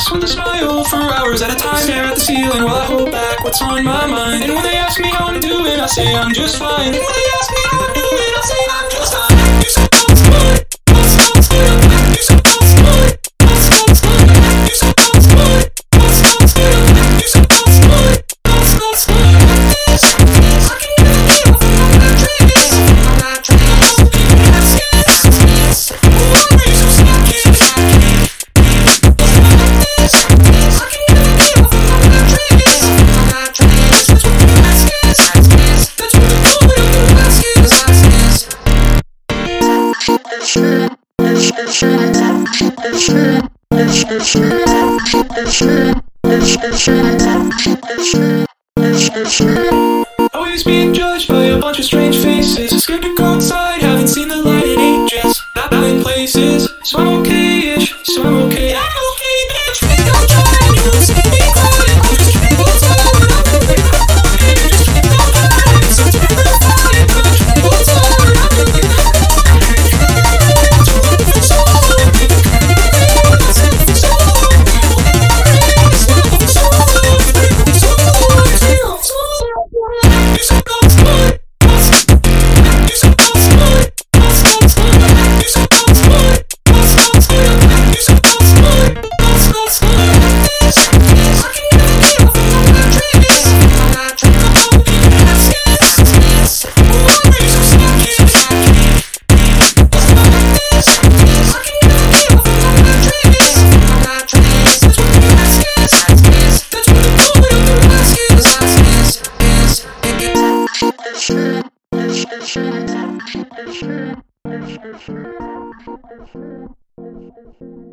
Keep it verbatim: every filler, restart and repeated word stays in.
face with a smile for hours at a time. Stare at the ceiling while I hold back what's on my mind. And when they ask me how I'm doing, I say I'm just fine. And when they ask me how I'm doing, I say I'm just fine. You so close, boy. You so close, boy. You so close, boy. You so close, boy. You so close, boy. You so close, boy. You so close, boy. You so close, boy. I can never get off of my dreams. My dreams. Yes, yes, yes. Why are you so snaky? I can never get off of my dreams. My dreams. That's what you ask is. That's what the point of the ask is. Always being judged by a bunch of strange faces. Scared to go outside, haven't seen the light in ages. Not in places, so I'm okay-ish, so I'm okay. I'm okay, bitch. Please don't try, you don't see me crying. I'm just keep on tired, I'm really crying. Just keep on tired, it's such a real fight. I'm just keep on tired, I'm really crying. It's a wonderful song, it's a wonderful song. It's a wonderful song, it's a wonderful song. You so close, boy. You so close, boy. You so close, boy. You so close, boy. You so close, boy. You so close, boy. I can never get off of my dreams. My dreams. Yes, yes, yes. Why are you so snaky? I can never get off of my dreams. My dreams. That's what you ask is. That's what the point of the ask is. Is, is.